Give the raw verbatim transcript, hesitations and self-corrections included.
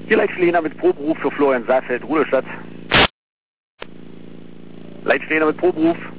Hier Leitstehender mit Proberuf für Florian Saalfeld, Rudolstadt. Leitstehender mit Proberuf.